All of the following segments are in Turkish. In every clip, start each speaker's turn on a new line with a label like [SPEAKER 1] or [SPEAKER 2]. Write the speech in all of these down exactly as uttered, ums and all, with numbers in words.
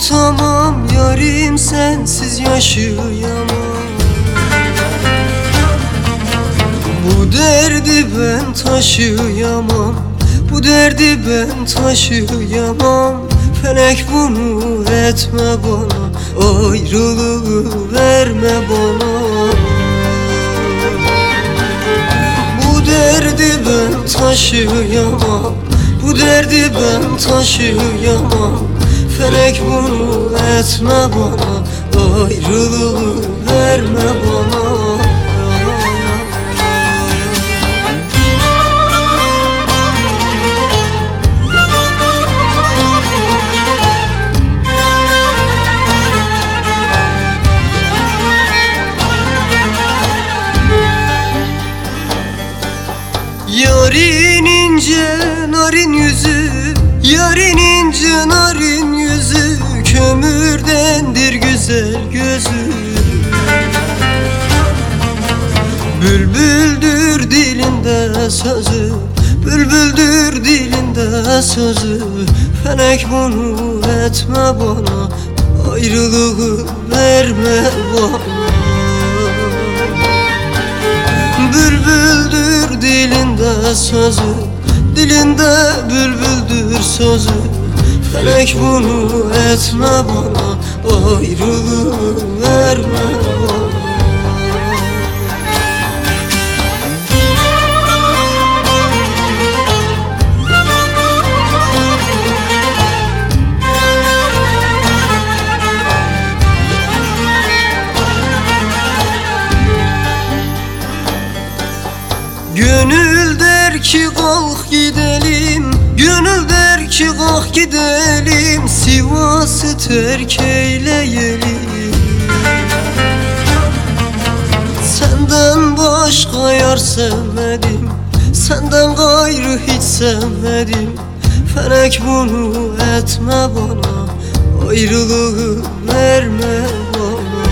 [SPEAKER 1] unutamam yarim, sensiz yaşayamam. Bu derdi ben taşıyamam, bu derdi ben taşıyamam. Felek bunu etme bana, ayrılığı verme bana. Bu derdi ben taşıyamam, bu derdi ben taşıyamam. Felek bunu etme bana, ayrılığı verme bana. Yarın ince narin yüzü, yarın ince narin yüzü, kömürdendir güzel gözü. Bülbüldür dilinde sözü, bülbüldür dilinde sözü. Felek bunu etme bana, ayrılığı verme bana. Bülbüldür dilinde sözü, dilinde bülbüldür sözü. Felek bunu etme bana, ayrılığı verme bana. Gönül der ki kalk gidelim, gönül der ki kalk gidelim, Sivas'ı terk eyleyelim. Senden başka yar sevmedim, senden gayrı hiç sevmedim. Felek bunu etme bana, ayrılığı verme bana.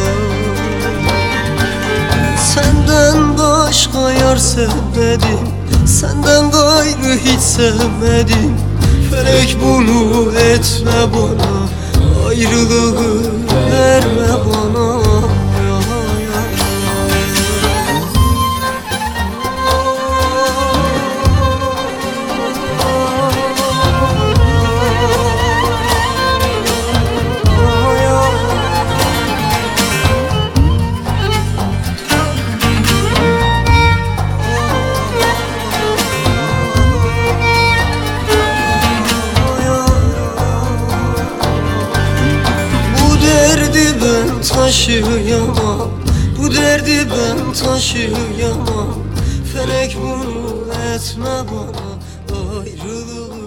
[SPEAKER 1] Senden başka yar sevmedim, senden gayrı hiç sevmedim. Felek bunu etme bana, ayrılığı verme bana. Taşıyamam, bu derdi ben taşıyamam. Felek bunu etme bana, ayrılığı